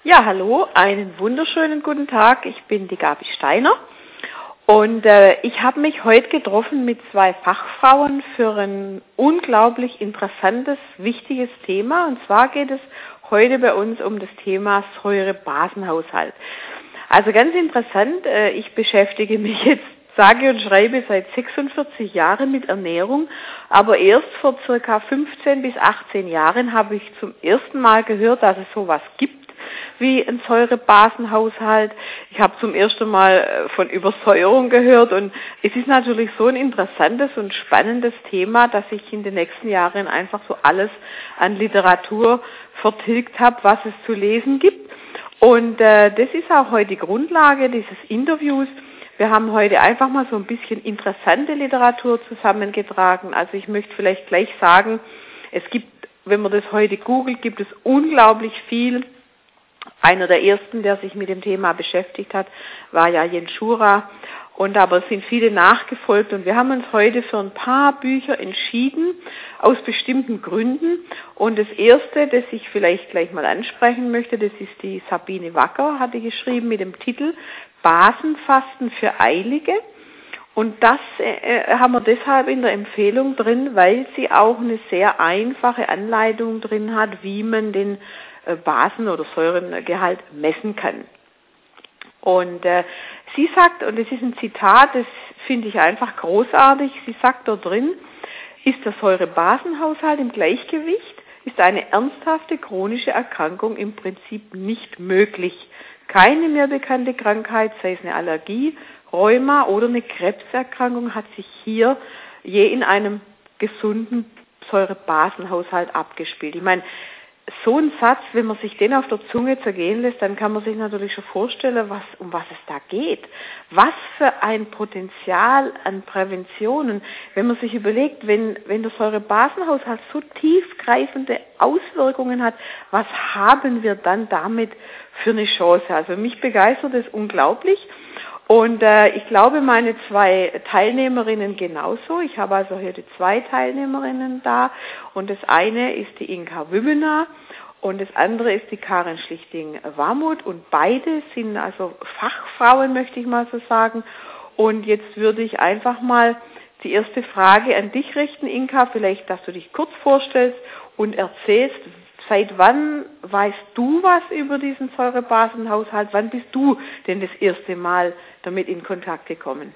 Ja, hallo, einen wunderschönen guten Tag. Ich bin die Gabi Steiner und ich habe mich heute getroffen mit zwei Fachfrauen für ein unglaublich interessantes, wichtiges Thema. Und zwar geht es heute bei uns um das Thema Säure-Basen-Haushalt. Also ganz interessant, ich beschäftige mich jetzt sage und schreibe seit 46 Jahren mit Ernährung, aber erst vor circa 15 bis 18 Jahren habe ich zum ersten Mal gehört, dass es sowas gibt wie ein Säurebasenhaushalt. Ich habe zum ersten Mal von Übersäuerung gehört und es ist natürlich so ein interessantes und spannendes Thema, dass ich in den nächsten Jahren einfach so alles an Literatur vertilgt habe, was es zu lesen gibt. Und das ist auch heute die Grundlage dieses Interviews. Wir haben heute einfach mal so ein bisschen interessante Literatur zusammengetragen. Also ich möchte vielleicht gleich sagen, es gibt, wenn man das heute googelt, gibt es unglaublich viel. Einer der ersten, der sich mit dem Thema beschäftigt hat, war ja Jens Schura. Und aber es sind viele nachgefolgt und wir haben uns heute für ein paar Bücher entschieden, aus bestimmten Gründen. Und das erste, das ich vielleicht gleich mal ansprechen möchte, das ist die Sabine Wacker, hatte geschrieben mit dem Titel Basenfasten für Eilige. Und das haben wir deshalb in der Empfehlung drin, weil sie auch eine sehr einfache Anleitung drin hat, wie man den Basen- oder Säurengehalt messen kann. Und sie sagt, und das ist ein Zitat, das finde ich einfach großartig, sie sagt dort drin, ist der Säurebasenhaushalt im Gleichgewicht, ist eine ernsthafte chronische Erkrankung im Prinzip nicht möglich. Keine mehr bekannte Krankheit, sei es eine Allergie, Rheuma oder eine Krebserkrankung, hat sich hier je in einem gesunden Säurebasenhaushalt abgespielt. Ich meine, so ein Satz, wenn man sich den auf der Zunge zergehen lässt, dann kann man sich natürlich schon vorstellen, um was es da geht. Was für ein Potenzial an Präventionen. Wenn man sich überlegt, wenn der Säurebasenhaushalt so tiefgreifende Auswirkungen hat, was haben wir dann damit für eine Chance? Also mich begeistert es unglaublich. Und ich glaube, meine zwei Teilnehmerinnen genauso. Ich habe also heute zwei Teilnehmerinnen da. Und das eine ist die Inka Wübbener und das andere ist die Karin Schlichting-Warmuth. Und beide sind also Fachfrauen, möchte ich mal so sagen. Und jetzt würde ich einfach mal die erste Frage an dich richten, Inka. Vielleicht, dass du dich kurz vorstellst und erzählst, seit wann weißt du was über diesen Säurebasenhaushalt? Wann bist du denn das erste Mal damit in Kontakt gekommen?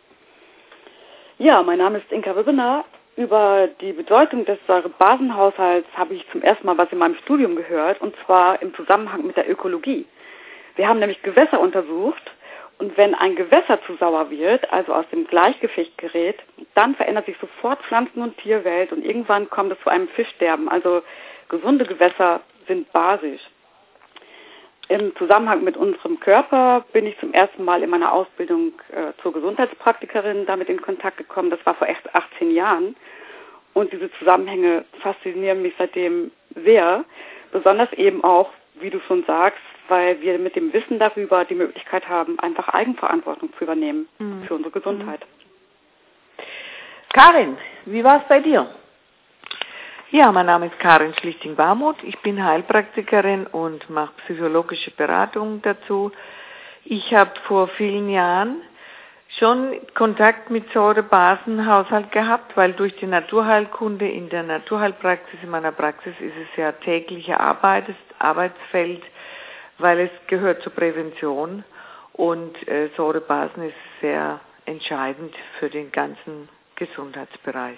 Ja, mein Name ist Inka Wübbener. Über die Bedeutung des Säurebasenhaushalts habe ich zum ersten Mal was in meinem Studium gehört, und zwar im Zusammenhang mit der Ökologie. Wir haben nämlich Gewässer untersucht, und wenn ein Gewässer zu sauer wird, also aus dem Gleichgewicht gerät, dann verändert sich sofort Pflanzen- und Tierwelt und irgendwann kommt es zu einem Fischsterben. Also gesunde Gewässer sind basisch. Im Zusammenhang mit unserem Körper bin ich zum ersten Mal in meiner Ausbildung zur Gesundheitspraktikerin damit in Kontakt gekommen. Das war vor erst 18 Jahren. Und diese Zusammenhänge faszinieren mich seitdem sehr. Besonders eben auch, wie du schon sagst, weil wir mit dem Wissen darüber die Möglichkeit haben, einfach Eigenverantwortung zu übernehmen für unsere Gesundheit. Karin, wie war es bei dir? Ja, mein Name ist Karin Schlichting-Warmuth. Ich bin Heilpraktikerin und mache psychologische Beratung dazu. Ich habe vor vielen Jahren schon Kontakt mit Säurebasenhaushalt gehabt, weil durch die Naturheilkunde in der Naturheilpraxis, in meiner Praxis ist es ja tägliche Arbeitsfeld, weil es gehört zur Prävention und Säurebasen ist sehr entscheidend für den ganzen Gesundheitsbereich.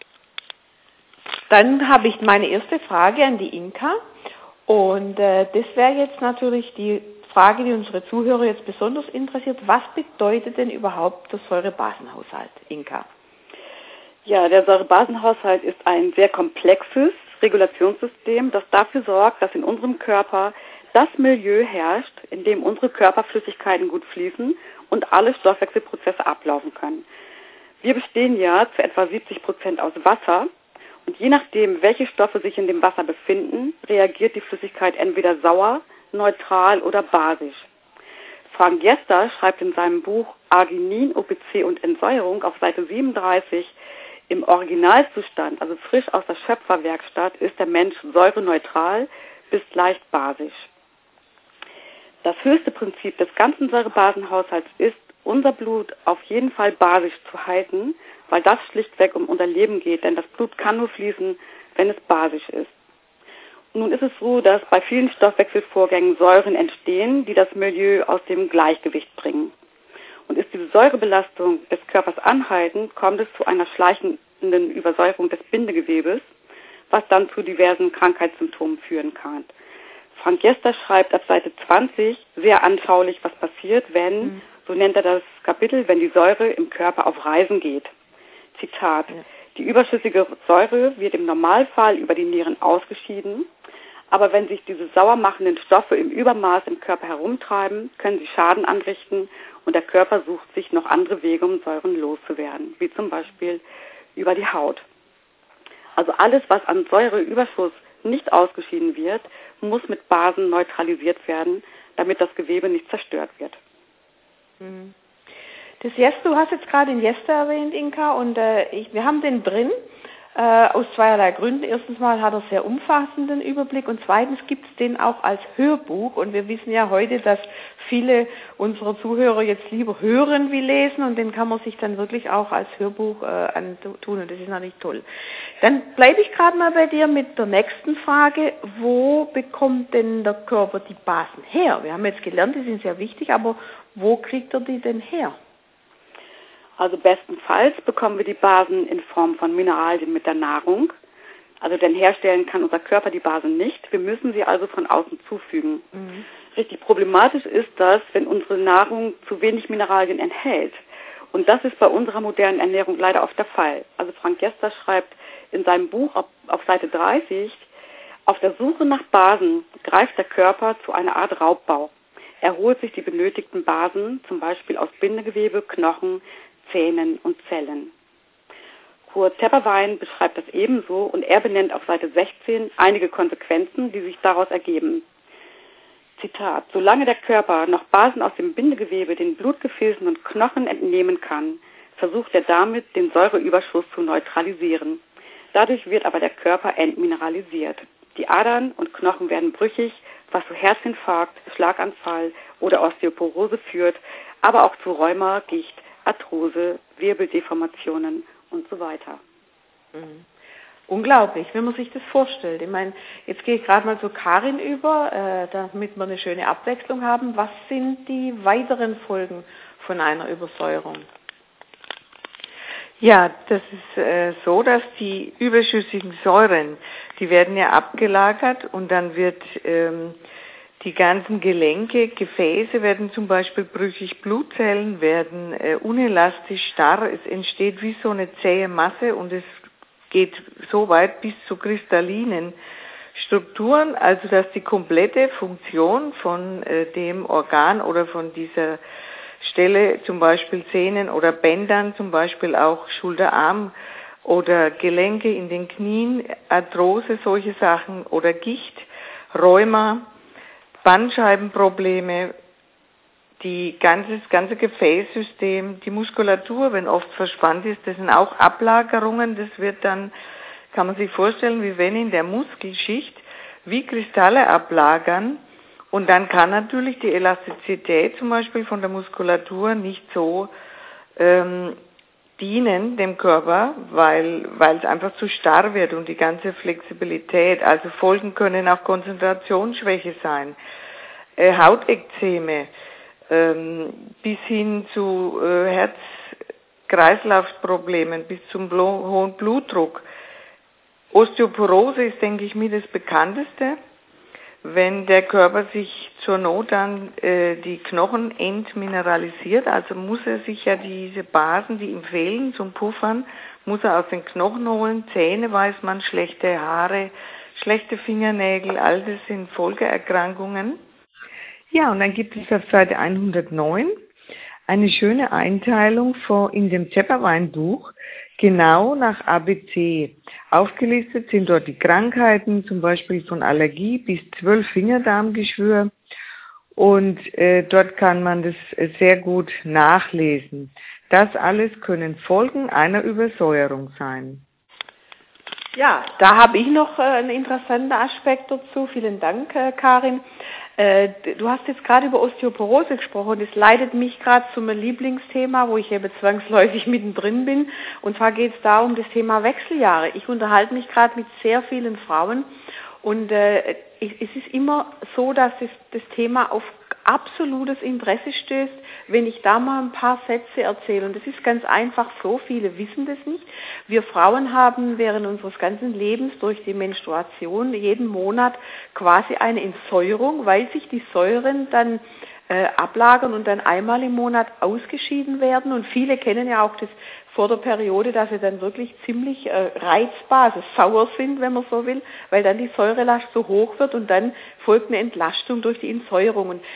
Dann habe ich meine erste Frage an die Inka und das wäre jetzt natürlich die Frage, die unsere Zuhörer jetzt besonders interessiert. Was bedeutet denn überhaupt der Säurebasenhaushalt, Inka? Ja, der Säurebasenhaushalt ist ein sehr komplexes Regulationssystem, das dafür sorgt, dass in unserem Körper das Milieu herrscht, in dem unsere Körperflüssigkeiten gut fließen und alle Stoffwechselprozesse ablaufen können. Wir bestehen ja zu etwa 70% aus Wasser. Und je nachdem, welche Stoffe sich in dem Wasser befinden, reagiert die Flüssigkeit entweder sauer, neutral oder basisch. Frank Jester schreibt in seinem Buch Arginin, OPC und Entsäuerung auf Seite 37, im Originalzustand, also frisch aus der Schöpferwerkstatt, ist der Mensch säureneutral bis leicht basisch. Das höchste Prinzip des ganzen Säurebasenhaushalts ist, unser Blut auf jeden Fall basisch zu halten, weil das schlichtweg um unser Leben geht, denn das Blut kann nur fließen, wenn es basisch ist. Nun ist es so, dass bei vielen Stoffwechselvorgängen Säuren entstehen, die das Milieu aus dem Gleichgewicht bringen. Und ist diese Säurebelastung des Körpers anhaltend, kommt es zu einer schleichenden Übersäuerung des Bindegewebes, was dann zu diversen Krankheitssymptomen führen kann. Frank Jester schreibt ab Seite 20 sehr anschaulich, was passiert, wenn, so nennt er das Kapitel, wenn die Säure im Körper auf Reisen geht. Zitat: Die überschüssige Säure wird im Normalfall über die Nieren ausgeschieden, aber wenn sich diese sauermachenden Stoffe im Übermaß im Körper herumtreiben, können sie Schaden anrichten und der Körper sucht sich noch andere Wege, um Säuren loszuwerden, wie zum Beispiel über die Haut. Also alles, was an Säureüberschuss nicht ausgeschieden wird, muss mit Basen neutralisiert werden, damit das Gewebe nicht zerstört wird. Du hast jetzt gerade den Jester erwähnt, Inka, und wir haben den drin, aus zweierlei Gründen. Erstens mal hat er sehr umfassenden Überblick und zweitens gibt es den auch als Hörbuch und wir wissen ja heute, dass viele unserer Zuhörer jetzt lieber hören wie lesen und den kann man sich dann wirklich auch als Hörbuch antun und das ist natürlich toll. Dann bleibe ich gerade mal bei dir mit der nächsten Frage, wo bekommt denn der Körper die Basen her? Wir haben jetzt gelernt, die sind sehr wichtig, aber wo kriegt er die denn her? Also bestenfalls bekommen wir die Basen in Form von Mineralien mit der Nahrung. Also denn herstellen kann unser Körper die Basen nicht. Wir müssen sie also von außen zufügen. Richtig problematisch ist das, wenn unsere Nahrung zu wenig Mineralien enthält. Und das ist bei unserer modernen Ernährung leider oft der Fall. Also Frank Jester schreibt in seinem Buch auf Seite 30, auf der Suche nach Basen greift der Körper zu einer Art Raubbau. Er holt sich die benötigten Basen, zum Beispiel aus Bindegewebe, Knochen, Zähnen und Zellen. Kurt Tepperwein beschreibt das ebenso und er benennt auf Seite 16 einige Konsequenzen, die sich daraus ergeben. Zitat: Solange der Körper noch Basen aus dem Bindegewebe, den Blutgefäßen und Knochen entnehmen kann, versucht er damit, den Säureüberschuss zu neutralisieren. Dadurch wird aber der Körper entmineralisiert. Die Adern und Knochen werden brüchig, was zu Herzinfarkt, Schlaganfall oder Osteoporose führt, aber auch zu Rheuma, Gicht, Arthrose, Wirbeldeformationen und so weiter. Unglaublich, wenn man sich das vorstellt. Ich meine, jetzt gehe ich gerade mal zu Karin über, damit wir eine schöne Abwechslung haben. Was sind die weiteren Folgen von einer Übersäuerung? Ja, das ist so, dass die überschüssigen Säuren, die werden ja abgelagert und dann wird die ganzen Gelenke, Gefäße werden zum Beispiel brüchig, Blutzellen werden unelastisch starr, es entsteht wie so eine zähe Masse und es geht so weit bis zu kristallinen Strukturen, also dass die komplette Funktion von dem Organ oder von dieser Stelle, zum Beispiel Zähnen oder Bändern, zum Beispiel auch Schulter-Arm oder Gelenke in den Knien, Arthrose, solche Sachen oder Gicht, Rheuma, Bandscheibenprobleme, das ganze Gefäßsystem, die Muskulatur, wenn oft verspannt ist, das sind auch Ablagerungen, das wird dann, kann man sich vorstellen, wie wenn in der Muskelschicht wie Kristalle ablagern und dann kann natürlich die Elastizität zum Beispiel von der Muskulatur nicht so dienen dem Körper, weil es einfach zu starr wird und die ganze Flexibilität, also Folgen können auch Konzentrationsschwäche sein, Hautekzeme, bis hin zu Herz-Kreislauf-Problemen, bis zum hohen Blutdruck. Osteoporose ist, denke ich, mir das bekannteste, wenn der Körper sich zur Not dann die Knochen entmineralisiert, also muss er sich ja diese Basen, die ihm fehlen zum Puffern, muss er aus den Knochen holen. Zähne weiß man, schlechte Haare, schlechte Fingernägel, all das sind Folgeerkrankungen. Ja, und dann gibt es auf Seite 109 eine schöne Einteilung in dem Tepperwein-Buch, genau nach ABC. Aufgelistet sind dort die Krankheiten, zum Beispiel von Allergie bis 12 Fingerdarmgeschwür. Und dort kann man das sehr gut nachlesen. Das alles können Folgen einer Übersäuerung sein. Ja, da habe ich noch einen interessanten Aspekt dazu. Vielen Dank, Karin. Du hast jetzt gerade über Osteoporose gesprochen. Das leitet mich gerade zu meinem Lieblingsthema, wo ich eben zwangsläufig mittendrin bin. Und zwar geht es da um das Thema Wechseljahre. Ich unterhalte mich gerade mit sehr vielen Frauen und es ist immer so, dass das Thema auf absolutes Interesse stößt, wenn ich da mal ein paar Sätze erzähle. Und das ist ganz einfach so, viele wissen das nicht. Wir Frauen haben während unseres ganzen Lebens durch die Menstruation jeden Monat quasi eine Entsäuerung, weil sich die Säuren dann ablagern und dann einmal im Monat ausgeschieden werden. Und viele kennen ja auch das vor der Periode, dass sie dann wirklich ziemlich reizbar, also sauer sind, wenn man so will, weil dann die Säurelast so hoch wird und dann folgt eine Entlastung durch die Entsäuerung. Und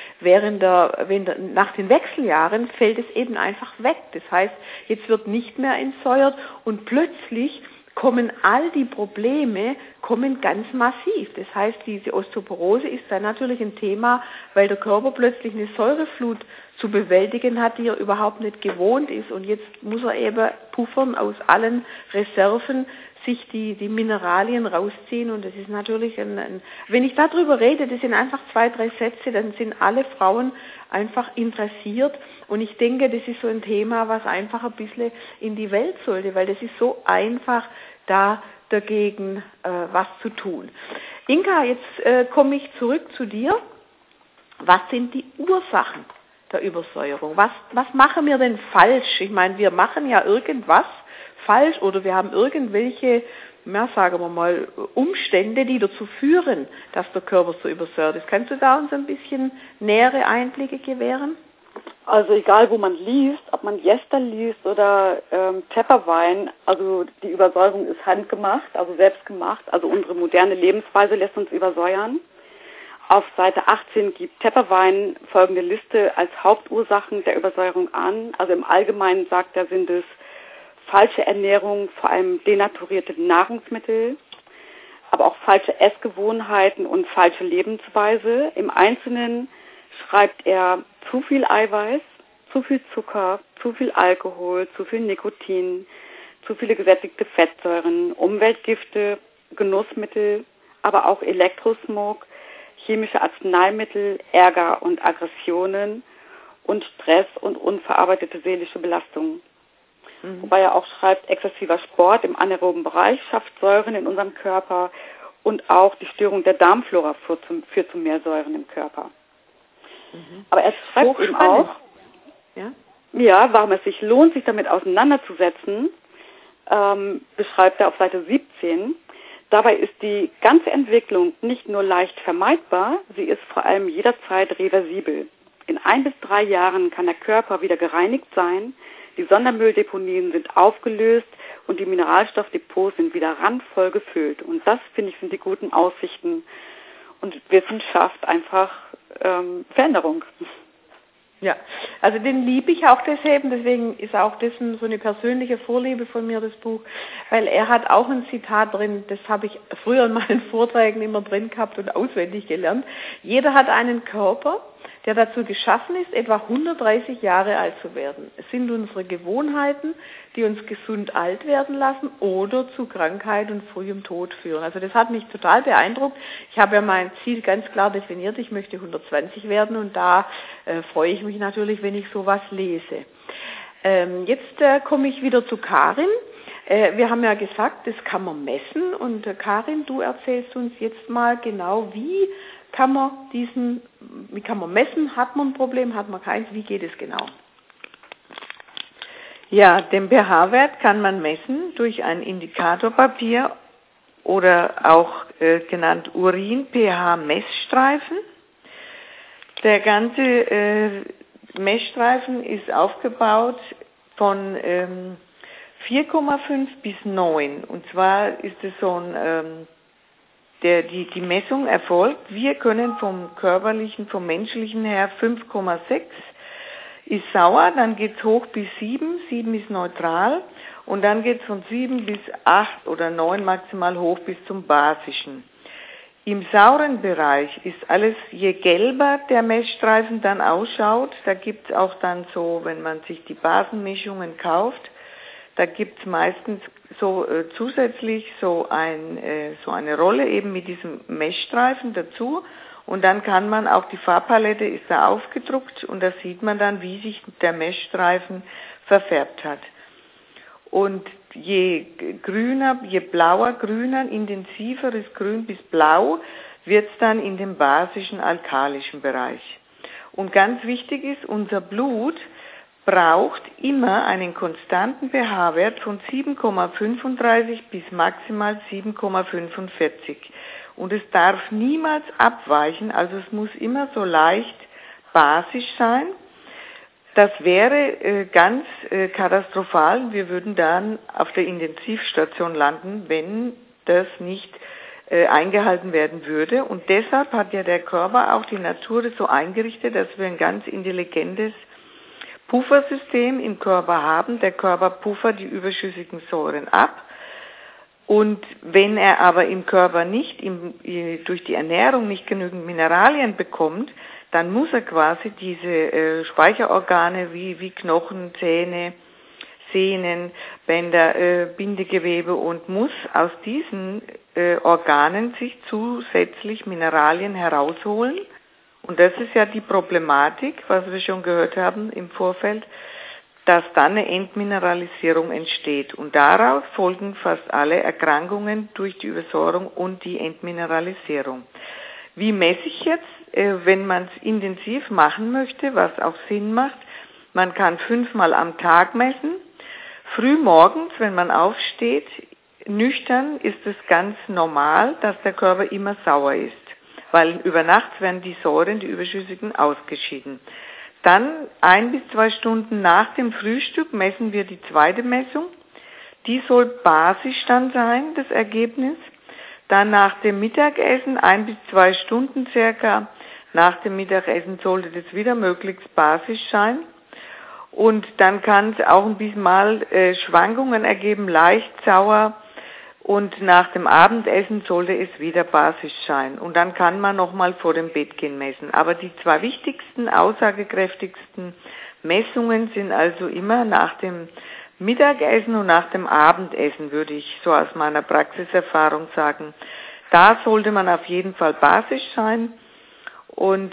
nach den Wechseljahren fällt es eben einfach weg. Das heißt, jetzt wird nicht mehr entsäuert und plötzlich kommen all die Probleme ganz massiv. Das heißt, diese Osteoporose ist dann natürlich ein Thema, weil der Körper plötzlich eine Säureflut zu bewältigen hat, die er überhaupt nicht gewohnt ist. Und jetzt muss er eben puffern aus allen Reserven, sich die Mineralien rausziehen. Und das ist natürlich wenn ich darüber rede, das sind einfach 2, 3 Sätze, dann sind alle Frauen einfach interessiert. Und ich denke, das ist so ein Thema, was einfach ein bisschen in die Welt sollte, weil das ist so einfach, da dagegen was zu tun. Inka, jetzt komme ich zurück zu dir. Was sind die Ursachen der Übersäuerung? Was machen wir denn falsch? Ich meine, wir machen ja irgendwas falsch oder wir haben irgendwelche, sagen wir mal, Umstände, die dazu führen, dass der Körper so übersäuert ist. Kannst du da uns ein bisschen nähere Einblicke gewähren? Also egal, wo man liest, ob man Jester liest oder Tepperwein, also die Übersäuerung ist handgemacht, also selbstgemacht. Also unsere moderne Lebensweise lässt uns übersäuern. Auf Seite 18 gibt Tepperwein folgende Liste als Hauptursachen der Übersäuerung an. Also im Allgemeinen sagt er, sind es falsche Ernährung, vor allem denaturierte Nahrungsmittel, aber auch falsche Essgewohnheiten und falsche Lebensweise. Im Einzelnen schreibt er zu viel Eiweiß, zu viel Zucker, zu viel Alkohol, zu viel Nikotin, zu viele gesättigte Fettsäuren, Umweltgifte, Genussmittel, aber auch Elektrosmog, chemische Arzneimittel, Ärger und Aggressionen und Stress und unverarbeitete seelische Belastungen. Wobei er auch schreibt, exzessiver Sport im anaeroben Bereich schafft Säuren in unserem Körper und auch die Störung der Darmflora führt zu mehr Säuren im Körper. Aber er schreibt eben auch, warum es sich lohnt, sich damit auseinanderzusetzen, beschreibt er auf Seite 17. Dabei ist die ganze Entwicklung nicht nur leicht vermeidbar, sie ist vor allem jederzeit reversibel. In 1 bis 3 Jahren kann der Körper wieder gereinigt sein, die Sondermülldeponien sind aufgelöst und die Mineralstoffdepots sind wieder randvoll gefüllt. Und das, finde ich, sind die guten Aussichten und Wissenschaft einfach Veränderung. Ja, also den liebe ich auch deswegen ist auch das so eine persönliche Vorliebe von mir, das Buch, weil er hat auch ein Zitat drin, das habe ich früher in meinen Vorträgen immer drin gehabt und auswendig gelernt. Jeder hat einen Körper, der dazu geschaffen ist, etwa 130 Jahre alt zu werden. Es sind unsere Gewohnheiten, die uns gesund alt werden lassen oder zu Krankheit und frühem Tod führen. Also das hat mich total beeindruckt. Ich habe ja mein Ziel ganz klar definiert, ich möchte 120 werden und da freue ich mich natürlich, wenn ich sowas lese. Jetzt komme ich wieder zu Karin. Wir haben ja gesagt, das kann man messen und Karin, du erzählst uns jetzt mal genau, wie kann man messen? Hat man ein Problem? Hat man keins? Wie geht es genau? Ja, den pH-Wert kann man messen durch ein Indikatorpapier oder auch genannt Urin-pH-Messstreifen. Der ganze Messstreifen ist aufgebaut von 4,5 bis 9. Und zwar ist es so ein die Messung erfolgt. Wir können vom körperlichen, vom menschlichen her 5,6 ist sauer, dann geht es hoch bis 7, 7 ist neutral und dann geht es von 7 bis 8 oder 9 maximal hoch bis zum basischen. Im sauren Bereich ist alles, je gelber der Messstreifen dann ausschaut, da gibt es auch dann so, wenn man sich die Basenmischungen kauft, Da gibt's meistens so zusätzlich so eine Rolle eben mit diesem Meshstreifen dazu. Und dann kann man auch die Farbpalette ist da aufgedruckt und da sieht man dann, wie sich der Meshstreifen verfärbt hat. Und je blauer, grüner, intensiveres Grün bis Blau wird's dann in dem basischen, alkalischen Bereich. Und ganz wichtig ist, unser Blut braucht immer einen konstanten pH-Wert von 7,35 bis maximal 7,45. Und es darf niemals abweichen, also es muss immer so leicht basisch sein. Das wäre ganz katastrophal. Wir würden dann auf der Intensivstation landen, wenn das nicht eingehalten werden würde. Und deshalb hat ja der Körper auch die Natur so eingerichtet, dass wir ein ganz intelligentes Puffersystem im Körper haben. Der Körper puffert die überschüssigen Säuren ab. Und wenn er aber im Körper nicht, durch die Ernährung nicht genügend Mineralien bekommt, dann muss er quasi diese Speicherorgane wie Knochen, Zähne, Sehnen, Bänder, Bindegewebe und muss aus diesen Organen sich zusätzlich Mineralien herausholen. Und das ist ja die Problematik, was wir schon gehört haben im Vorfeld, dass dann eine Entmineralisierung entsteht. Und daraus folgen fast alle Erkrankungen durch die Übersäuerung und die Entmineralisierung. Wie messe ich jetzt, wenn man es intensiv machen möchte, was auch Sinn macht? Man kann 5-mal am Tag messen. Früh morgens, wenn man aufsteht, nüchtern ist es ganz normal, dass der Körper immer sauer ist, weil über Nacht werden die Säuren, die überschüssigen, ausgeschieden. Dann 1 bis 2 Stunden nach dem Frühstück messen wir die zweite Messung. Die soll basisch dann sein, das Ergebnis. Dann nach dem Mittagessen, 1 bis 2 Stunden circa, nach dem Mittagessen sollte das wieder möglichst basisch sein. Und dann kann es auch ein bisschen mal Schwankungen ergeben, leicht sauer. Und nach dem Abendessen sollte es wieder basisch sein. Und dann kann man nochmal vor dem Bettgehen messen. Aber die 2 wichtigsten, aussagekräftigsten Messungen sind also immer nach dem Mittagessen und nach dem Abendessen, würde ich so aus meiner Praxiserfahrung sagen. Da sollte man auf jeden Fall basisch sein. Und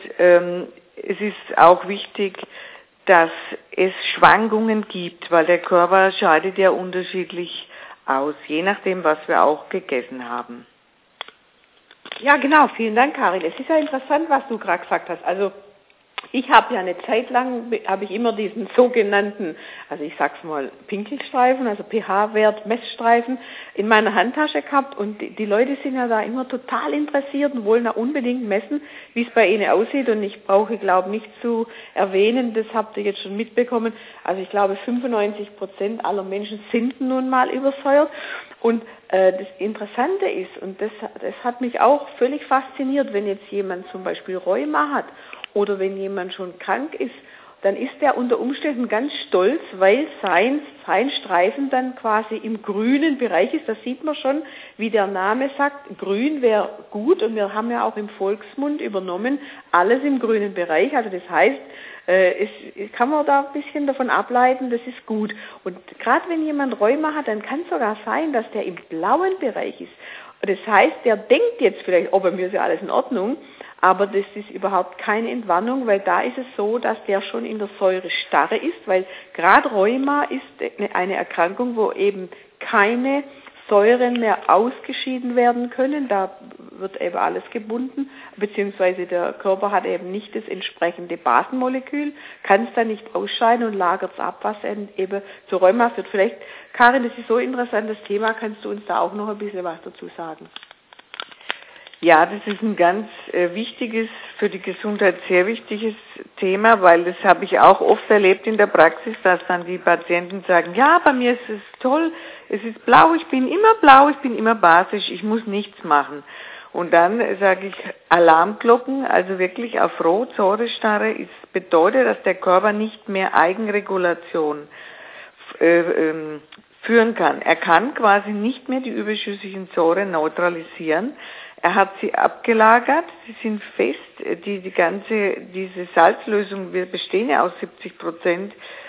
es ist auch wichtig, dass es Schwankungen gibt, weil der Körper scheidet ja unterschiedlich aus, je nachdem, was wir auch gegessen haben. Ja, genau. Vielen Dank, Karin. Es ist ja interessant, was du gerade gesagt hast. Also ich habe ja eine Zeit lang, habe ich immer diesen sogenannten, also ich sag's mal, Pinkelstreifen, also pH-Wert, Messstreifen in meiner Handtasche gehabt und die Leute sind ja da immer total interessiert und wollen da unbedingt messen, wie es bei ihnen aussieht und ich brauche, glaube nicht zu erwähnen, das habt ihr jetzt schon mitbekommen, also ich glaube 95% aller Menschen sind nun mal übersäuert und das Interessante ist, und das hat mich auch völlig fasziniert, wenn jetzt jemand zum Beispiel Rheuma hat oder wenn jemand schon krank ist, dann ist er unter Umständen ganz stolz, weil sein Streifen dann quasi im grünen Bereich ist. Das sieht man schon, wie der Name sagt, grün wäre gut und wir haben ja auch im Volksmund übernommen, alles im grünen Bereich. Also das heißt, kann man da ein bisschen davon ableiten, das ist gut. Und gerade wenn jemand Rheuma hat, dann kann es sogar sein, dass der im blauen Bereich ist. Das heißt, der denkt jetzt vielleicht, bei mir ist ja alles in Ordnung, aber das ist überhaupt keine Entwarnung, weil da ist es so, dass der schon in der Säurestarre ist, weil gerade Rheuma ist eine Erkrankung, wo eben keine Säuren mehr ausgeschieden werden können, da wird eben alles gebunden, beziehungsweise der Körper hat eben nicht das entsprechende Basenmolekül, kann es dann nicht ausscheiden und lagert es ab, was eben zu Rheuma führt. Vielleicht, Karin, das ist so ein interessantes Thema, kannst du uns da auch noch ein bisschen was dazu sagen? Ja, das ist ein ganz wichtiges, für die Gesundheit sehr wichtiges Thema, weil das habe ich auch oft erlebt in der Praxis, dass dann die Patienten sagen, ja, bei mir ist es toll, es ist blau, ich bin immer basisch, ich muss nichts machen. Und dann sage ich Alarmglocken, also wirklich auf Rot, Säurestarre, bedeutet, dass der Körper nicht mehr Eigenregulation führen kann. Er kann quasi nicht mehr die überschüssigen Säuren neutralisieren. Er hat sie abgelagert, sie sind fest, diese Salzlösung, wir bestehen ja aus 70%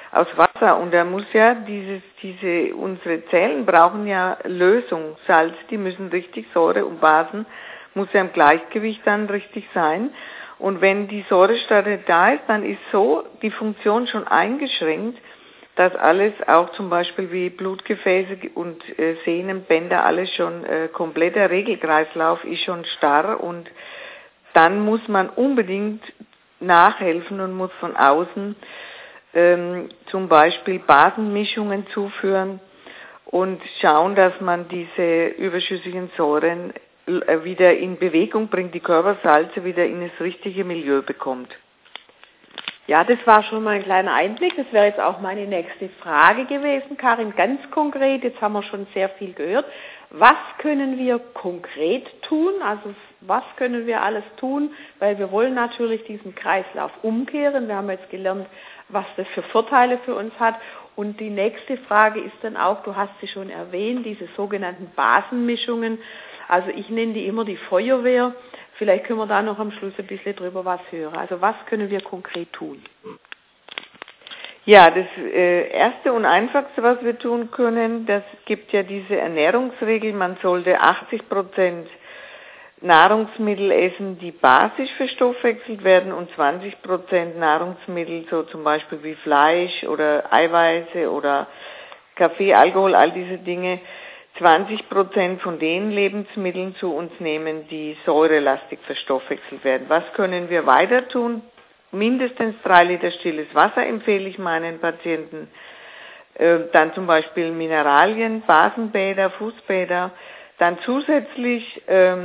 aus Wasser. Und da muss ja unsere Zellen brauchen ja Lösung, Salz, die müssen richtig, Säure und Basen, muss ja im Gleichgewicht dann richtig sein. Und wenn die Säurestarre da ist, dann ist so die Funktion schon eingeschränkt, dass alles auch zum Beispiel wie Blutgefäße und Sehnen, Bänder, alles schon kompletter Regelkreislauf ist schon starr und dann muss man unbedingt nachhelfen und muss von außen zum Beispiel Basenmischungen zuführen und schauen, dass man diese überschüssigen Säuren wieder in Bewegung bringt, die Körpersalze wieder in das richtige Milieu bekommt. Ja, das war schon mal ein kleiner Einblick. Das wäre jetzt auch meine nächste Frage gewesen, Karin, ganz konkret. Jetzt haben wir schon sehr viel gehört. Was können wir konkret tun? Also was können wir alles tun? Weil wir wollen natürlich diesen Kreislauf umkehren. Wir haben jetzt gelernt, was das für Vorteile für uns hat. Und die nächste Frage ist dann auch, du hast sie schon erwähnt, diese sogenannten Basenmischungen. Also ich nenne die immer die Feuerwehr. Vielleicht können wir da noch am Schluss ein bisschen drüber was hören. Also was können wir konkret tun? Ja, das Erste und Einfachste, was wir tun können, das gibt ja diese Ernährungsregel, man sollte 80% Nahrungsmittel essen, die basisch verstoffwechselt werden und 20% Nahrungsmittel, so zum Beispiel wie Fleisch oder Eiweiße oder Kaffee, Alkohol, all diese Dinge, 20% von den Lebensmitteln zu uns nehmen, die säurelastig verstoffwechselt werden. Was können wir weiter tun? Mindestens 3 Liter stilles Wasser empfehle ich meinen Patienten. Dann zum Beispiel Mineralien, Basenbäder, Fußbäder. Dann zusätzlich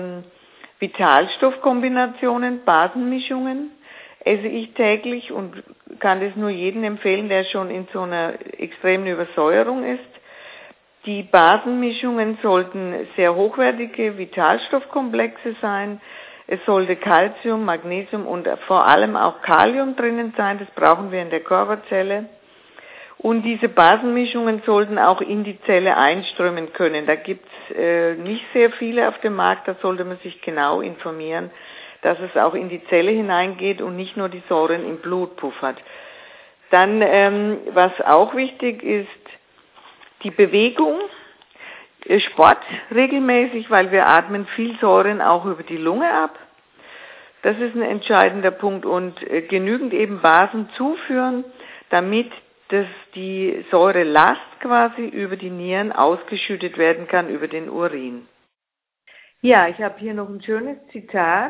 Vitalstoffkombinationen, Basenmischungen esse ich täglich und kann das nur jedem empfehlen, der schon in so einer extremen Übersäuerung ist. Die Basenmischungen sollten sehr hochwertige Vitalstoffkomplexe sein. Es sollte Calcium, Magnesium und vor allem auch Kalium drinnen sein. Das brauchen wir in der Körperzelle. Und diese Basenmischungen sollten auch in die Zelle einströmen können. Da gibt's nicht sehr viele auf dem Markt. Da sollte man sich genau informieren, dass es auch in die Zelle hineingeht und nicht nur die Säuren im Blut puffert. Dann, was auch wichtig ist, die Bewegung, Sport regelmäßig, weil wir atmen viel Säuren auch über die Lunge ab. Das ist ein entscheidender Punkt und genügend eben Basen zuführen, damit die Säurelast quasi über die Nieren ausgeschüttet werden kann über den Urin. Ja, ich habe hier noch ein schönes Zitat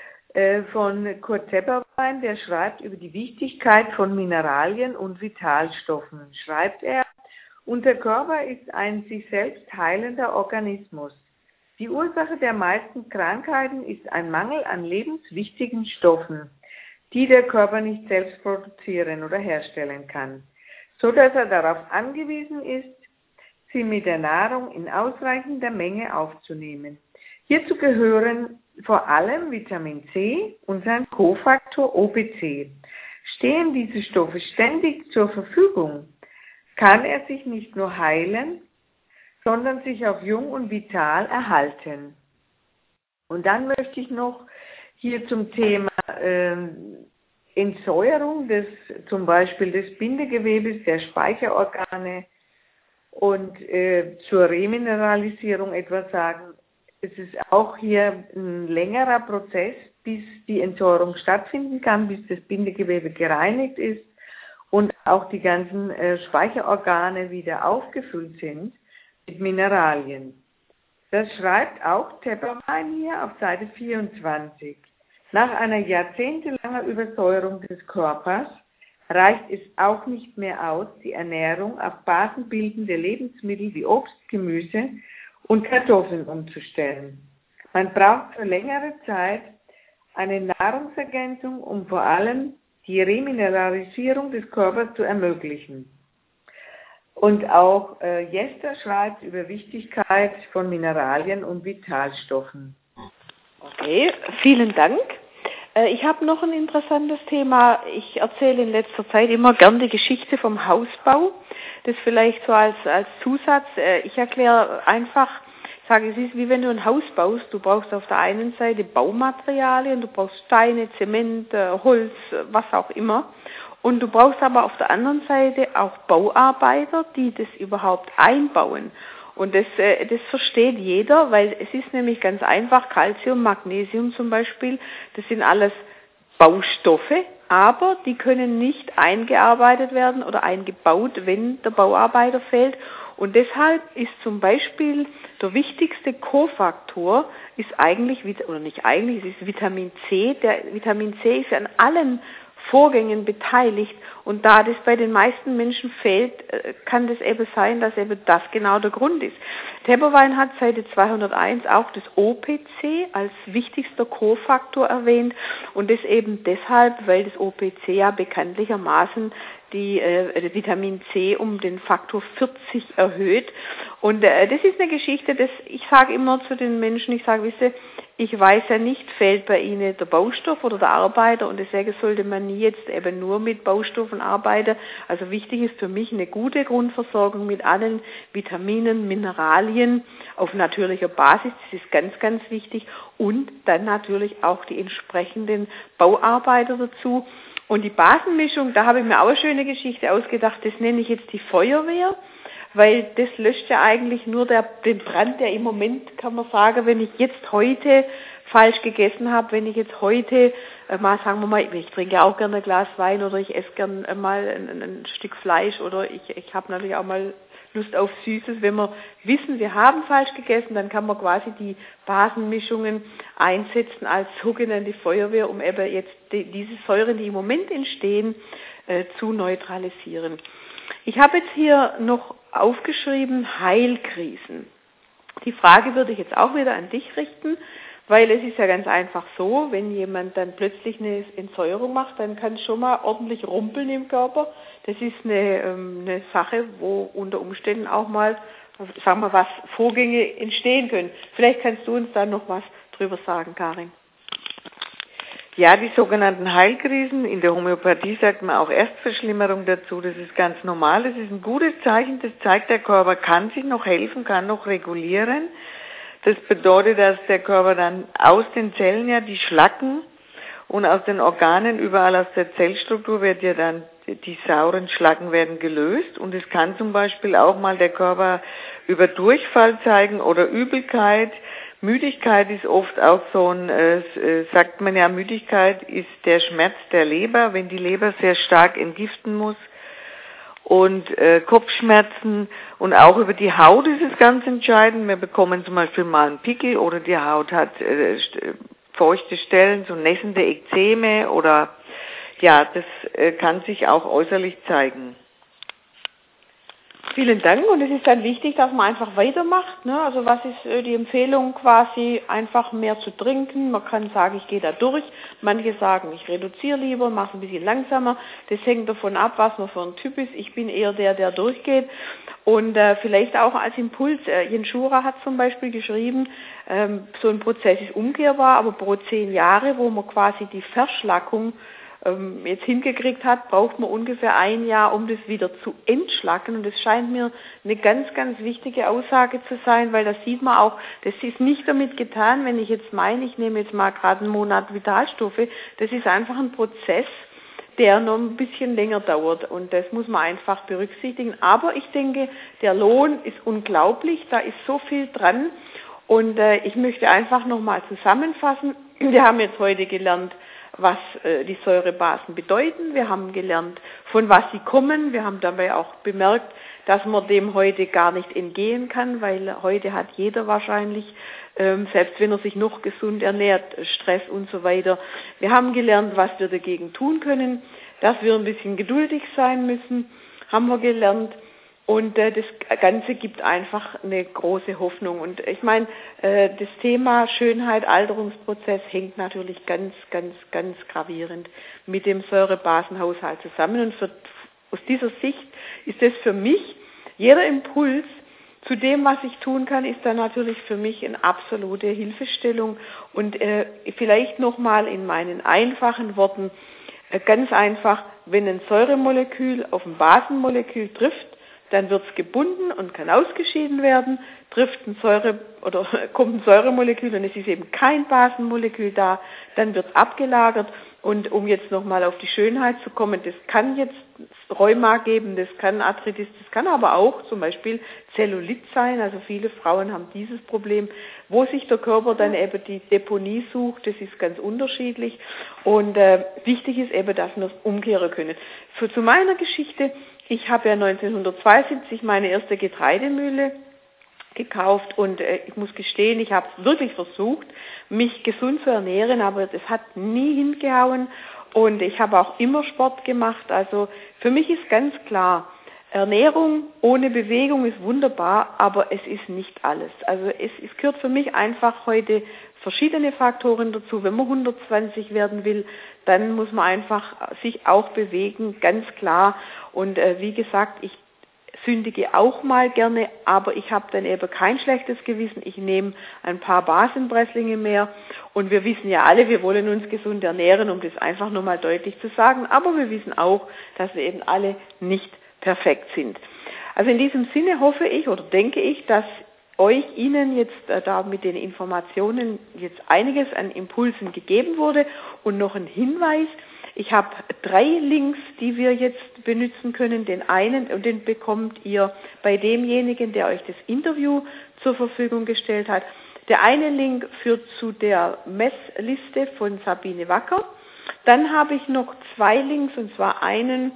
von Kurt Tepperwein, der schreibt über die Wichtigkeit von Mineralien und Vitalstoffen. Schreibt er: Unser Körper ist ein sich selbst heilender Organismus. Die Ursache der meisten Krankheiten ist ein Mangel an lebenswichtigen Stoffen, die der Körper nicht selbst produzieren oder herstellen kann, so dass er darauf angewiesen ist, sie mit der Nahrung in ausreichender Menge aufzunehmen. Hierzu gehören vor allem Vitamin C und sein Kofaktor OPC. Stehen diese Stoffe ständig zur Verfügung, kann er sich nicht nur heilen, sondern sich auch jung und vital erhalten. Und dann möchte ich noch hier zum Thema Entsäuerung zum Beispiel des Bindegewebes, der Speicherorgane und zur Remineralisierung etwas sagen. Es ist auch hier ein längerer Prozess, bis die Entsäuerung stattfinden kann, bis das Bindegewebe gereinigt ist und auch die ganzen Speicherorgane wieder aufgefüllt sind mit Mineralien. Das schreibt auch Tepperwein hier auf Seite 24. Nach einer jahrzehntelanger Übersäuerung des Körpers reicht es auch nicht mehr aus, die Ernährung auf basenbildende Lebensmittel wie Obst, Gemüse und Kartoffeln umzustellen. Man braucht für längere Zeit eine Nahrungsergänzung, um vor allem die Remineralisierung des Körpers zu ermöglichen. Und auch Jester schreibt über Wichtigkeit von Mineralien und Vitalstoffen. Okay, vielen Dank. Ich habe noch ein interessantes Thema. Ich erzähle in letzter Zeit immer gern die Geschichte vom Hausbau. Das vielleicht so als Zusatz. Ich erkläre einfach sage, es ist wie wenn du ein Haus baust. Du brauchst auf der einen Seite Baumaterialien, du brauchst Steine, Zement, Holz, was auch immer. Und du brauchst aber auf der anderen Seite auch Bauarbeiter, die das überhaupt einbauen. Und das versteht jeder, weil es ist nämlich ganz einfach, Calcium, Magnesium zum Beispiel, das sind alles Baustoffe, aber die können nicht eingearbeitet werden oder eingebaut, wenn der Bauarbeiter fehlt. Und deshalb ist zum Beispiel der wichtigste Kofaktor ist eigentlich, oder nicht eigentlich, es ist Vitamin C. Der Vitamin C ist an allen Vorgängen beteiligt und da das bei den meisten Menschen fehlt, kann das eben sein, dass eben das genau der Grund ist. Tepperwein hat Seite 201 auch das OPC als wichtigster Kofaktor erwähnt und das eben deshalb, weil das OPC ja bekanntlichermaßen die Vitamin C um den Faktor 40 erhöht. Und das ist eine Geschichte, ich sage immer zu den Menschen, ich sage, wisst ihr, ich weiß ja nicht, fehlt bei Ihnen der Baustoff oder der Arbeiter und deswegen sollte man nie jetzt eben nur mit Baustoffen arbeiten. Also wichtig ist für mich eine gute Grundversorgung mit allen Vitaminen, Mineralien auf natürlicher Basis, das ist ganz, ganz wichtig und dann natürlich auch die entsprechenden Bauarbeiter dazu. Und die Basenmischung, da habe ich mir auch eine schöne Geschichte ausgedacht, das nenne ich jetzt die Feuerwehr, weil das löscht ja eigentlich nur den Brand, der im Moment, kann man sagen, wenn ich jetzt heute falsch gegessen habe, wenn ich jetzt heute, mal sagen wir mal, ich trinke auch gerne ein Glas Wein oder ich esse gerne mal ein Stück Fleisch oder ich habe natürlich auch mal Lust auf Süßes. Wenn wir wissen, wir haben falsch gegessen, dann kann man quasi die Basenmischungen einsetzen als sogenannte Feuerwehr, um eben jetzt diese Säuren, die im Moment entstehen, zu neutralisieren. Ich habe jetzt hier noch aufgeschrieben Heilkrisen. Die Frage würde ich jetzt auch wieder an dich richten, weil es ist ja ganz einfach so, wenn jemand dann plötzlich eine Entsäuerung macht, dann kann es schon mal ordentlich rumpeln im Körper. Das ist eine Sache, wo unter Umständen auch mal, sagen wir, was Vorgänge entstehen können. Vielleicht kannst du uns da noch was drüber sagen, Karin. Ja, die sogenannten Heilkrisen, in der Homöopathie sagt man auch Erstverschlimmerung dazu, das ist ganz normal, das ist ein gutes Zeichen, das zeigt, der Körper kann sich noch helfen, kann noch regulieren. Das bedeutet, dass der Körper dann aus den Zellen ja die Schlacken und aus den Organen, überall aus der Zellstruktur wird ja dann die sauren Schlacken werden gelöst und es kann zum Beispiel auch mal der Körper über Durchfall zeigen oder Übelkeit. Müdigkeit ist oft auch so sagt man ja, Müdigkeit ist der Schmerz der Leber, wenn die Leber sehr stark entgiften muss. Und Kopfschmerzen und auch über die Haut ist es ganz entscheidend. Wir bekommen zum Beispiel mal einen Pickel oder die Haut hat feuchte Stellen, so nässende Ekzeme oder ja, das kann sich auch äußerlich zeigen. Vielen Dank und es ist dann wichtig, dass man einfach weitermacht. Ne? Also was ist die Empfehlung quasi, einfach mehr zu trinken. Man kann sagen, ich gehe da durch. Manche sagen, ich reduziere lieber, mache es ein bisschen langsamer. Das hängt davon ab, was man für ein Typ ist. Ich bin eher der durchgeht. Und vielleicht auch als Impuls, Jens Schura hat zum Beispiel geschrieben, so ein Prozess ist umkehrbar, aber pro 10 Jahre, wo man quasi die Verschlackung jetzt hingekriegt hat, braucht man ungefähr 1 Jahr, um das wieder zu entschlacken. Und das scheint mir eine ganz, ganz wichtige Aussage zu sein, weil da sieht man auch, das ist nicht damit getan, wenn ich jetzt meine, ich nehme jetzt mal gerade einen Monat Vitalstoffe, das ist einfach ein Prozess, der noch ein bisschen länger dauert und das muss man einfach berücksichtigen. Aber ich denke, der Lohn ist unglaublich, da ist so viel dran und ich möchte einfach nochmal zusammenfassen. Wir haben jetzt heute gelernt, was die Säurebasen bedeuten. Wir haben gelernt, von was sie kommen. Wir haben dabei auch bemerkt, dass man dem heute gar nicht entgehen kann, weil heute hat jeder wahrscheinlich, selbst wenn er sich noch gesund ernährt, Stress und so weiter. Wir haben gelernt, was wir dagegen tun können, dass wir ein bisschen geduldig sein müssen, haben wir gelernt. Und das Ganze gibt einfach eine große Hoffnung. Und ich meine, das Thema Schönheit, Alterungsprozess hängt natürlich ganz, ganz, ganz gravierend mit dem Säurebasenhaushalt zusammen. Und aus dieser Sicht ist das für mich, jeder Impuls zu dem, was ich tun kann, ist dann natürlich für mich eine absolute Hilfestellung. Und vielleicht nochmal in meinen einfachen Worten, ganz einfach, wenn ein Säuremolekül auf ein Basenmolekül trifft, dann wird es gebunden und kann ausgeschieden werden, trifft kommt ein Säuremolekül und es ist eben kein Basenmolekül da, dann wird es abgelagert. Und um jetzt nochmal auf die Schönheit zu kommen, das kann jetzt Rheuma geben, das kann Arthritis, das kann aber auch zum Beispiel Zellulit sein. Also viele Frauen haben dieses Problem, wo sich der Körper dann eben die Deponie sucht. Das ist ganz unterschiedlich. Und wichtig ist eben, dass wir es umkehren können. Zu meiner Geschichte: Ich habe ja 1972 meine erste Getreidemühle gekauft und ich muss gestehen, ich habe wirklich versucht, mich gesund zu ernähren, aber das hat nie hingehauen und ich habe auch immer Sport gemacht. Also für mich ist ganz klar, Ernährung ohne Bewegung ist wunderbar, aber es ist nicht alles. Also es gehört für mich einfach heute verschiedene Faktoren dazu. Wenn man 120 werden will, dann muss man einfach sich auch bewegen, ganz klar. Und wie gesagt, ich sündige auch mal gerne, aber ich habe dann eben kein schlechtes Gewissen. Ich nehme ein paar Basenpresslinge mehr und wir wissen ja alle, wir wollen uns gesund ernähren, um das einfach nur mal deutlich zu sagen, aber wir wissen auch, dass wir eben alle nicht perfekt sind. Also in diesem Sinne hoffe ich oder denke ich, dass Ihnen jetzt da mit den Informationen jetzt einiges an Impulsen gegeben wurde und noch ein Hinweis: Ich habe 3 Links, die wir jetzt benutzen können. Den einen, und den bekommt ihr bei demjenigen, der euch das Interview zur Verfügung gestellt hat. Der eine Link führt zu der Messliste von Sabine Wacker. Dann habe ich noch 2 Links, und zwar einen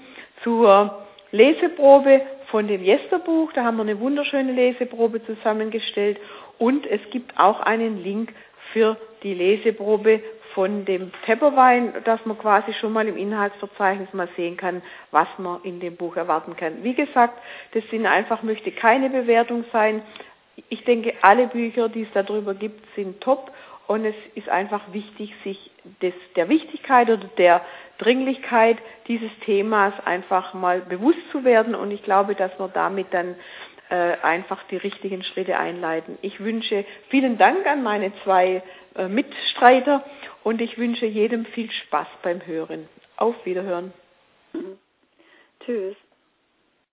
zur Leseprobe von dem Jesterbuch. Da haben wir eine wunderschöne Leseprobe zusammengestellt. Und es gibt auch einen Link für die Leseprobe von dem Tepperwein, dass man quasi schon mal im Inhaltsverzeichnis mal sehen kann, was man in dem Buch erwarten kann. Wie gesagt, das möchte keine Bewertung sein. Ich denke, alle Bücher, die es darüber gibt, sind top und es ist einfach wichtig, sich der Wichtigkeit oder der Dringlichkeit dieses Themas einfach mal bewusst zu werden und ich glaube, dass wir damit dann einfach die richtigen Schritte einleiten. Ich wünsche vielen Dank an meine 2 Mitstreiter und ich wünsche jedem viel Spaß beim Hören. Auf Wiederhören. Tschüss.